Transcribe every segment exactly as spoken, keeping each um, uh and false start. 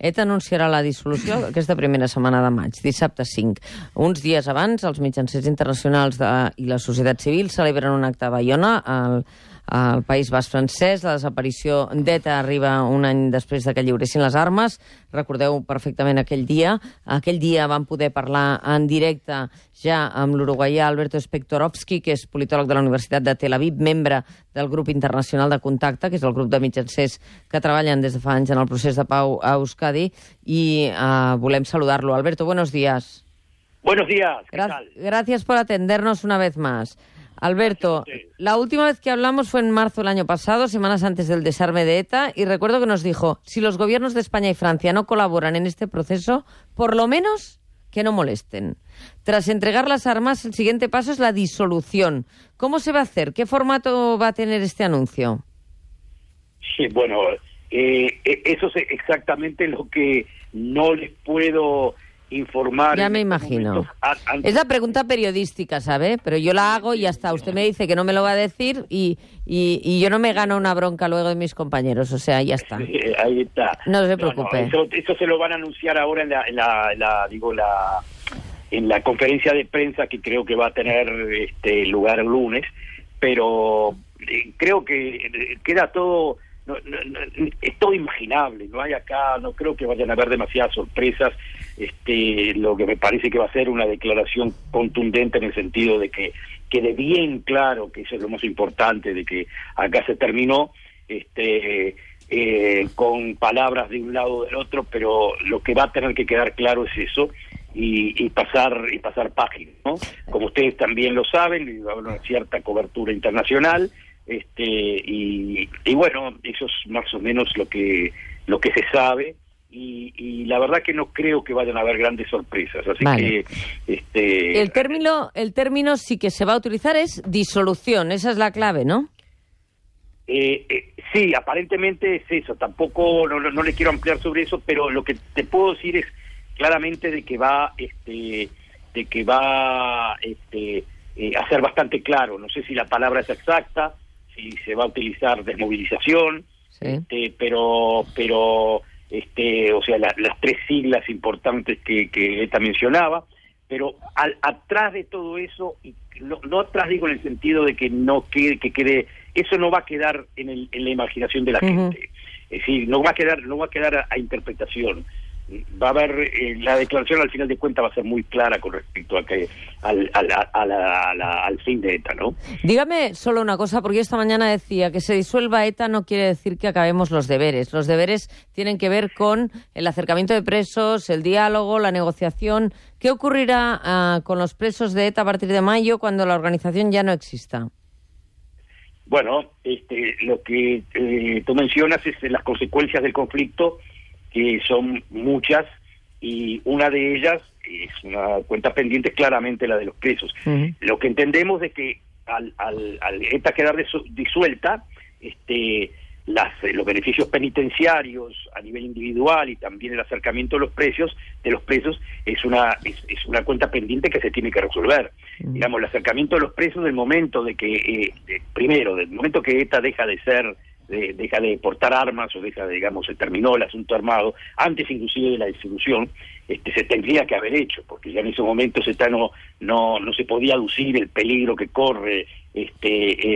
ETA anunciarà la dissolució aquesta primera setmana de maig, dissabte cinc. Uns dies abans, els mitjancers internacionals de, i la societat civil celebren un acte a Baiona, al, al País Basc francès. La desaparició d'ETA arriba un any després de que lliuressin les armes. Recordeu perfectament aquell dia. Aquell dia vam poder parlar en directe ja amb l'uruguaià Alberto Spektorovski, que és politòleg de la Universitat de Tel Aviv, membre del grup internacional de contacte, que és el grup de mitjancers que treballen des de fa anys en el procés de pau a Euskadi, i uh, volem saludar-lo. Alberto, buenos días. Buenos días, ¿qué Gra tal? Gracias por atendernos una vez más. Alberto, la última vez que hablamos fue en marzo del año pasado, semanas antes del desarme de ETA, y recuerdo que nos dijo, si los gobiernos de España y Francia no colaboran en este proceso, por lo menos que no molesten. Tras entregar las armas, el siguiente paso es la disolución. ¿Cómo se va a hacer? ¿Qué formato va a tener este anuncio? Sí, bueno, eh, eso es exactamente lo que no les puedo informar. Ya me imagino. Es la pregunta periodística, ¿sabe? Pero yo la hago y hasta usted me dice que no me lo va a decir y, y, y yo no me gano una bronca luego de mis compañeros. O sea, ya está. Sí, ahí está. No se preocupe. No, no, eso, eso se lo van a anunciar ahora en la, en la, en la digo, la, en la conferencia de prensa que creo que va a tener este lugar el lunes. Pero eh, creo que queda todo... No, no, no, es todo imaginable, no hay acá, no creo que vayan a haber demasiadas sorpresas. Este, lo que me parece que va a ser una declaración contundente en el sentido de que quede bien claro que eso es lo más importante, de que acá se terminó, este, eh, con palabras de un lado o del otro, pero lo que va a tener que quedar claro es eso. Y, y pasar y pasar páginas, ¿no? Como ustedes también lo saben, va a haber una cierta cobertura internacional. Este y, y bueno, eso es más o menos lo que lo que se sabe y, y la verdad que no creo que vayan a haber grandes sorpresas, así vale. que este el término el término sí que se va a utilizar es disolución, esa es la clave, ¿no? Eh, eh, sí, aparentemente es eso. Tampoco no, no, no le quiero ampliar sobre eso, pero lo que te puedo decir es claramente de que va este de que va este eh, a ser bastante claro. No sé si la palabra es exacta, si se va a utilizar desmovilización, sí. este, pero pero este o sea la, las tres siglas importantes que, que ETA mencionaba, pero al, atrás de todo eso, y no, no atrás digo en el sentido de que no quede, que quede, eso no va a quedar en, el, en la imaginación de la uh-huh. gente, es decir, no va a quedar, no va a quedar a, a interpretación. Va a haber, eh, la declaración al final de cuentas va a ser muy clara con respecto a que al, al, a la, a la, al fin de ETA, ¿no? Dígame solo una cosa, porque yo esta mañana decía que se disuelva ETA no quiere decir que acabemos los deberes. Los deberes tienen que ver con el acercamiento de presos, el diálogo, la negociación. ¿Qué ocurrirá uh, con los presos de ETA a partir de mayo cuando la organización ya no exista? Bueno, este, lo que eh, tú mencionas es las consecuencias del conflicto, que son muchas, y una de ellas es una cuenta pendiente, claramente la de los presos. Uh-huh. Lo que entendemos es que al, al, al ETA quedar disuelta, este, las, los beneficios penitenciarios a nivel individual y también el acercamiento de los presos, de los presos es una es, es una cuenta pendiente que se tiene que resolver. Uh-huh. Digamos, el acercamiento de los presos del momento de que, eh, de, primero, del momento que ETA deja de ser De, deja de portar armas o deja de, digamos, se terminó el asunto armado, antes inclusive de la disolución, este, se tendría que haber hecho, porque ya en ese momento se no, no, no se podía aducir el peligro que corre este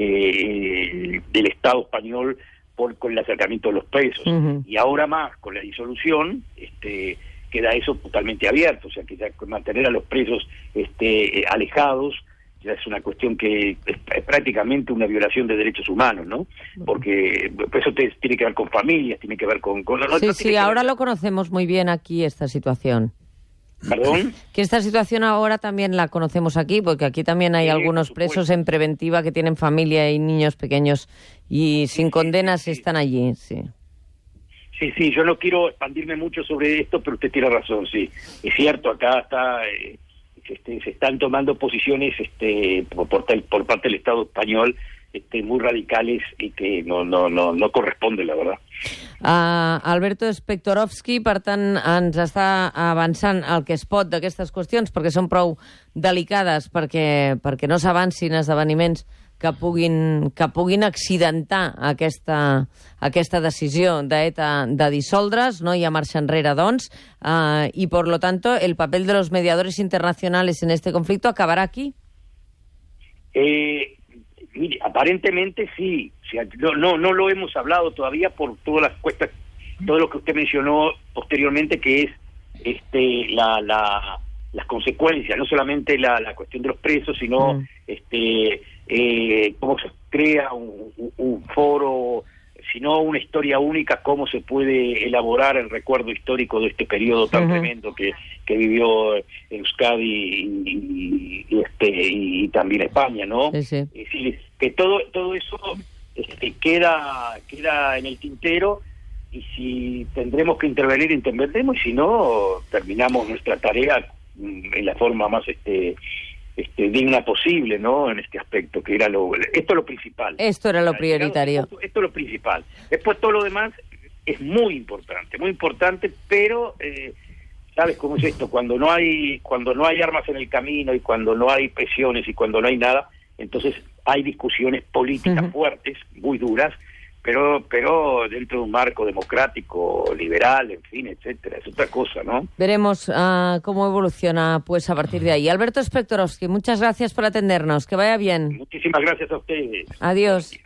eh, del Estado español por con el acercamiento de los presos. Uh-huh. Y ahora más, con la disolución, este queda eso totalmente abierto, o sea que ya mantener a los presos este eh, alejados ya es una cuestión que es, es prácticamente una violación de derechos humanos, ¿no? Porque eso te, tiene que ver con familias, tiene que ver con... con no, sí, no sí, ahora ver... lo conocemos muy bien aquí, esta situación. ¿Perdón? Que esta situación ahora también la conocemos aquí, porque aquí también hay sí, algunos presos en preventiva que tienen familia y niños pequeños y sin sí, condenas sí, sí. están allí, sí. Sí, sí, yo no quiero expandirme mucho sobre esto, pero usted tiene razón, sí. Es cierto, acá está... Eh, Este, se están tomando posiciones este, por, por, por parte del Estado español este, muy radicales y que no no no no corresponden, la verdad. Uh, Alberto Spektorovski, per tant, ens està avançant el que es pot d'aquestes qüestions, perquè són prou delicades perquè, perquè no s'avancin esdeveniments que puguin, que puguin accidentar aquesta, aquesta decisió d'ETA de dissoldre's. No hi ha marxa enrere, doncs, uh, y por lo tanto el papel de los mediadores internacionales en este conflicto acabará aquí. Eh, mire, aparentemente sí, o sea, no, no, no lo hemos hablado todavía por todas las cuestas, todo lo que usted mencionó posteriormente, que es este la, la las consecuencias, no solamente la, la cuestión de los presos, sino mm. este eh, cómo se crea un, un, un foro, sino una historia única, cómo se puede elaborar el recuerdo histórico de este periodo tan uh-huh. tremendo que, que vivió Euskadi y, y, y este y también España, ¿no? Sí, sí. Es decir, que todo todo eso este, queda queda en el tintero, y si tendremos que intervenir, interveniremos, y si no, terminamos nuestra tarea en la forma más este este digna posible, ¿no? En este aspecto, que era lo esto es lo principal. Esto era lo prioritario. Esto, esto es lo principal. Después todo lo demás es muy importante, muy importante, pero eh, ¿sabes cómo es esto? Cuando no hay cuando no hay armas en el camino, y cuando no hay presiones, y cuando no hay nada, entonces hay discusiones políticas uh-huh. fuertes, muy duras, pero pero dentro de un marco democrático, liberal, en fin, etcétera. Es otra cosa, ¿no? Veremos uh, cómo evoluciona pues a partir de ahí. Alberto Spektorovsky, muchas gracias por atendernos. Que vaya bien. Muchísimas gracias a ustedes. Adiós.